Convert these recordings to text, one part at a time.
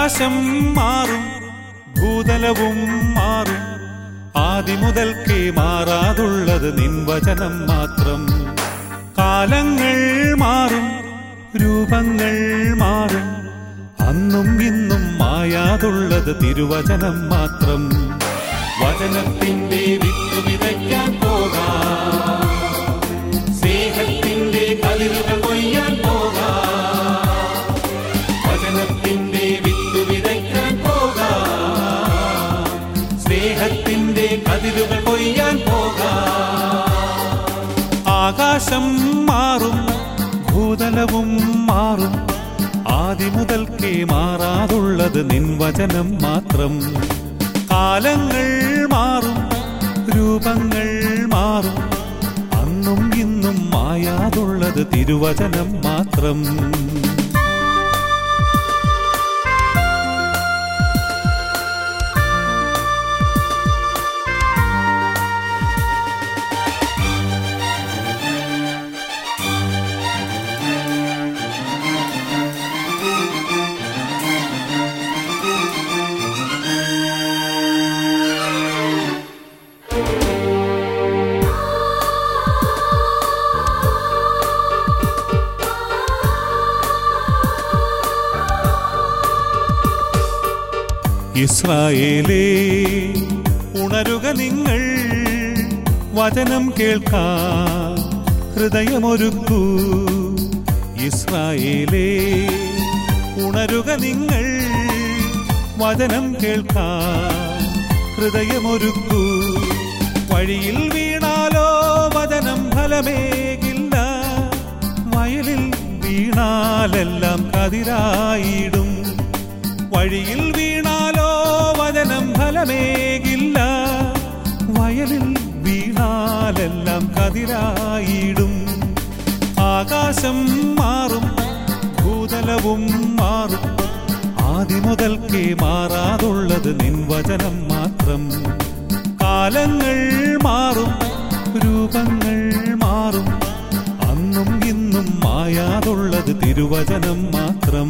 ആകാശം മാറും, ഭൂതലവും മാറും, ആദിമുതൽക്കേ മാറാതുള്ളത് നിൻ വചനം മാത്രം. കാലങ്ങൾ മാറും, രൂപങ്ങൾ മാറും, അന്നും ഇന്നും മായാതുള്ളത് തിരുവചനം മാത്രം. വചനത്തിന്റെ വിത്ത് വിതയ്ക്കാൻ പോകാം, സ്നേഹത്തിന്റെ കതിരുകൾ കൊയ്യാൻ പോകാം. വചനത്തിന്റെ വിത്ത് വിതയ്ക്കാൻ പോകാം, സ്നേഹത്തിന്റെ കതിരുകൾ കൊയ്യാൻ പോകാം. ആകാശം മാറും, ഭൂതലവും മാറും, ആദിമുതൽക്കേ മാറാതുള്ളത് നിൻ വചനം മാത്രം. കാലങ്ങൾ മാറും, രൂപങ്ങൾ മാറും, അന്നും ഇന്നും മായാതുള്ളത് തിരുവചനം മാത്രം. ഇസ്രായേലേ, ഉണരുക നിങ്ങൾ, വചനം കേൾക്കാൻ ഹൃദയമൊരുക്കൂ. ഇസ്രായേലേ, ഉണരുക നിങ്ങൾ, വചനം കേൾക്കാൻ ഹൃദയമൊരുക്കൂ. വഴിയിൽ വീണാലോ വചനം ഫലമേകില്ല, വയലിൽ വീണാലെല്ലാം കതിരായിടും. വഴിയിൽ വീണാലോ വചനം ഫലമേകില്ല, വയലിൽ വീണാലെല്ലാം കതിരായിടും. ആകാശം മാറും, ഭൂതലവും മാറും, ആദിമുതൽക്കേ മാറാതുള്ളത് നിൻ വചനം മാത്രം. കാലങ്ങൾ മാറും, രൂപങ്ങൾ മാറും, അന്നും ഇന്നും മായാതുള്ളത് തിരുവചനം മാത്രം.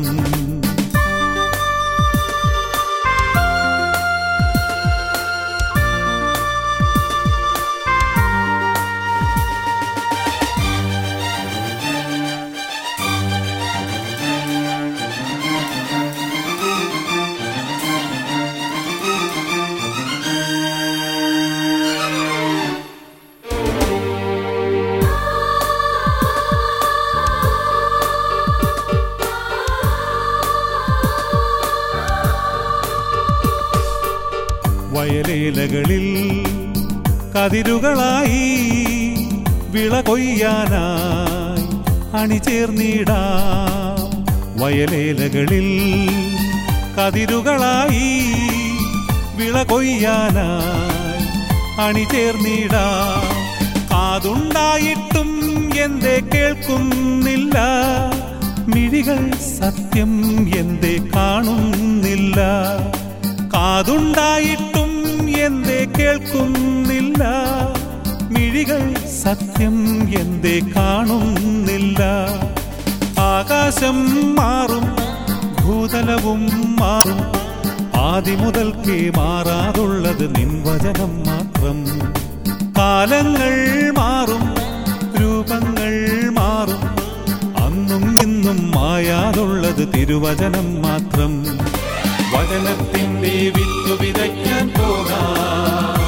വയലേലകളിൽ കതിരുകളായി വിള കൊയ്യാനായി അണിചേർന്നിടാം. വയലേലകളിൽ കതിരുകളായി വിള കൊയ്യാനായി അണിചേർന്നിടാം. കാതുണ്ടായിട്ടും എന്തേ കേൾക്കുന്നില്ല, മിഴികൾ സത്യം എന്തേ കാണുന്നില്ല. കാതുണ്ടായിട്ടും എന്തേ കേൾക്കുന്നില്ല, മിഴികൾ സത്യം എന്തേ കാണുന്നില്ല. ആകാശം മാറും, ഭൂതലവും മാറും, ആദിമുതൽക്കേ മാറാതുള്ളത് നിൻ വചനം മാത്രം. കാലങ്ങൾ മാറും, രൂപങ്ങൾ മാറും, അന്നും ഇന്നും മായാതുള്ളത് തിരുവചനം മാത്രം. വചനത്തിന്റെ വിത്ത് വിതയ്ക്കാൻ പോകാം,